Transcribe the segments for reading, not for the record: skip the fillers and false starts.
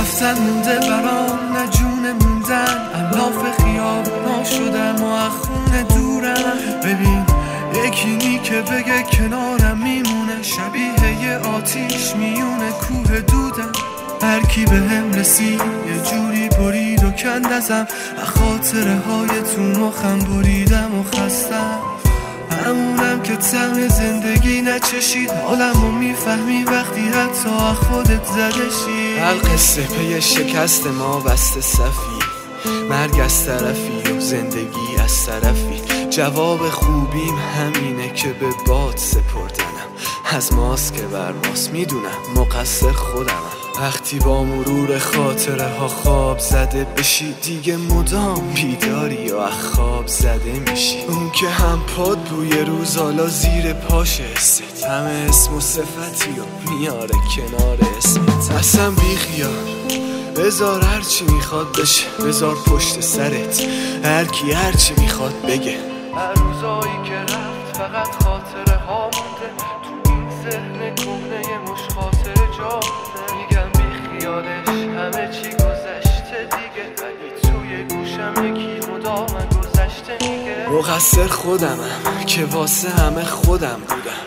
رفتن مونده برام، نه جون موندن. الاف خیابونا شدم و خونه دورم. ببین یکی که بگه کنارم میمونه، شبیه یه آتیش میونه کوه دودم. هر کی به هم رسید یه جوری برید و کند ازم، خاطره های تو مخم بریدم و خستم. همونم که طعم زندگی نچشید، حالمو میفهمی وقتی حتی خودت زدشی. القصه پی شکست ما بسته صفی، مرگ از طرفی و زندگی از طرفی. جواب خوبیم همینه که به باد سپردنم، از ماست که بر ماست میدونم مقصر خودمم. وقتی با مرور خاطره ها خواب زده بشی، دیگه مدام بیداری و خواب زده میشی. اون که هم پاد بوی روز حالا زیر پاشه است، همه اسم و صفتی و میاره کنار اسمت. اصلا بی خیال بذار هرچی میخواد بشه، بذار پشت سرت هر کی هرچی میخواد بگه. هر روزایی که رفت فقط خاطره ها مونده، تو این ذهن کهنه مش خاطره جا مونده. میگم بی خیالش همه چی گذشته دیگه، ولی توی گوشم یکی مدام گذشته میگه. مقصر خودمم که واسه همه خودم بودم.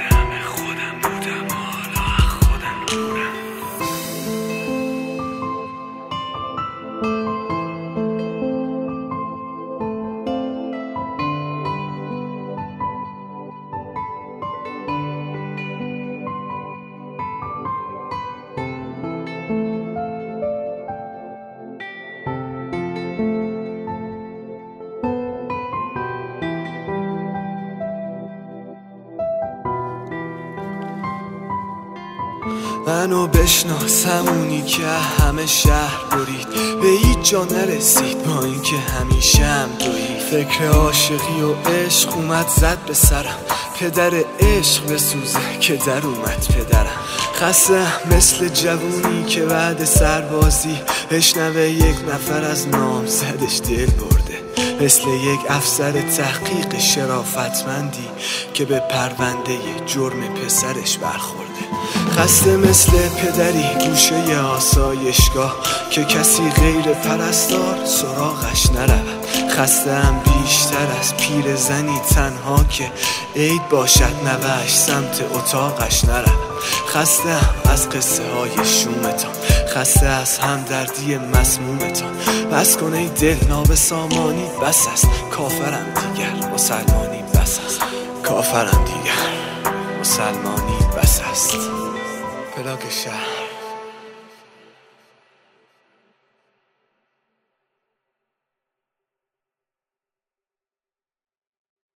منو بشناس همونی که همه شهر برید، به هیچ جا نرسید با اینکه همیشه هم دوید. فکر عاشقی و عشق اومد زد به سرم، پدر عشق بسوزه که در اومد پدرم. خسته مثل جوونی که بعد سربازی بشنوه یک نفر از نامزدش دل برده، مثل یک افسر تحقیق شرافتمندی که به پرونده جرم پسرش برخورده. خسته مثل پدری گوشه آسایشگاه که کسی غیر پرستار سراغش نرود. خسته هم بیشتر از پیر زنی تنها که عید باشد نوهش سمت اتاقش نرود. خسته هم از قصه های شومتان، خسته از همدردی مسمومتان. بس کن ای دل نابسامانی بس است، کافرم دیگر مسلمانی بس است. کافرم دیگر مسلمانی بس است. پلاک شهر